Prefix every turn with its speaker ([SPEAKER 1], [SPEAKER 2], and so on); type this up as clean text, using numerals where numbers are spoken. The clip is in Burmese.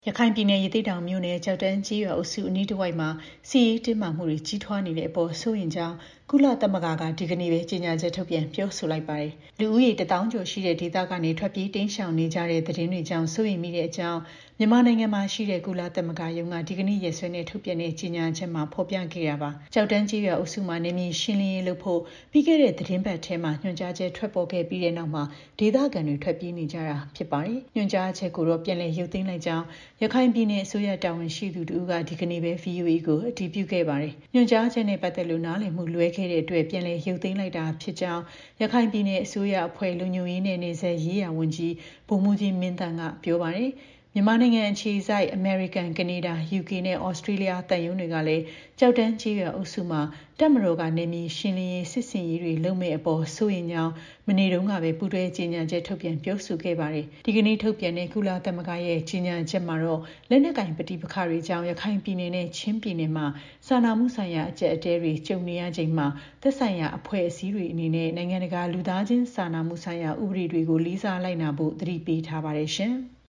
[SPEAKER 1] ရခိုင်ပြည်နယ်ရသေ့တောင်မြို့နယ်ကျောက်တန်းကျေးရွာအုပ်စုအနီးတစ်ဝိုက်မှာစစ်ရေးတင်းမာမှုတွေကြီးထွားနေတဲ့အပေါ်စိုးရိမ်ကြောင်းကုလသမဂ္ဂကဒီကနေ့ပဲကြေညာချက်ထုတ်ပြန်ပြောဆိုလိုက်ပါတယ်။လူဦးရေ1000ကျော်ရှိတဲ့ဒေသကနေထွက်ပြေးတိမ်းရှောင်နေကြတဲ့သတင်းတွေကြောင့်စိုးရိမ်မိတဲ့အကြောင်းမြန်မာနိုင်ငံမှာရှိတဲ့ကုလသမဂ္ဂရုံးကဒီကနေ့ရက်စွဲနဲ့ထုတ်ပြန်တဲ့ကြေညာချက်မှာဖော်ပြခဲ့တာပါ။ကျောက်တန်းကျေးရွာအုပ်စုမှာနေမြေရှင်းလင်းရေးလုပ်ဖို့ပြီးခဲ့တဲ့သတင်းပတ်ထဲမှာညွှန်ကြားချက်ထွက်ပေါ်ခဲ့ပြီးတဲ့နောက်မှာဒေသခံတွေထွက်ပြေးနေကြတာဖြစ်ပါတယ်။ညွှန်ကြားချက်ကိုတော့ပြန်လည်ရုပ်သိမ်းလိုက်ကြောင်းရခိုင်ပြည်နယ်အစိုးရတာဝန်ရှိသူတို့ကဒီကနေ့ပဲ VOA ကိုအတည်ပြုခဲ့ပါတယ်။ညွှန်ကြားချက်နဲ့ပတ်သက်လို့နားလည်မှုလွဲခဲ့တဲ့အတွက်ပြန်လည်ရုပ်သိမ်းလိုက်တာဖြစ်ကြောင်းရခိုင်ပြည်နယ်အစိုးရအဖွဲ့လုံခြုံရေးနဲ့နေဆက်ရေးရာဝန်ကြီးဗိုလ်မှူးကြီးမင်းသန်းကပြောပါတယ်။မြန်မာနိုင်ငံအခြေစိုက်အမေရိကန်ကနေဒါ UK နဲ့ Australia သံရုံးတွေကလည်းကြောက်တန်းကျေးရွာအုပ်စုမှာတပ်မတော်ကနေမြေရှင်းလင်းရေးစစ်ဆင်ရေးတွေလုပ်မဲ့အပေါ်စိုးရိမ်ကြောင်းမနေ့တုန်းကပဲပူးတွဲကြေညာချက်ထုတ်ပြန်ပြောဆိုခဲ့ပါတယ်။ဒီကနေ့ထုတ်ပြန်တဲ့ကုလသမဂ္ဂရဲ့ကြေညာချက်မှာတော့လက်နက်ကင်ပဋိပက္ခတွေကြောင့်ရခိုင်ပြည်နယ်နဲ့ချင်းပြည်နယ်မှာစာနာမှုဆိုင်ရာအကျပ်အတည်းတွေကြုံနေရချိန်မှာသက်ဆိုင်ရာအဖွဲ့အစည်းတွေအနေနဲ့နိုင်ငံတကာလူသားချင်းစာနာမှုဆိုင်ရာဥပဒေတွေကိုလေးစားလိုက်နာဖို့သတိပေးထားပါတယ်ရှင်။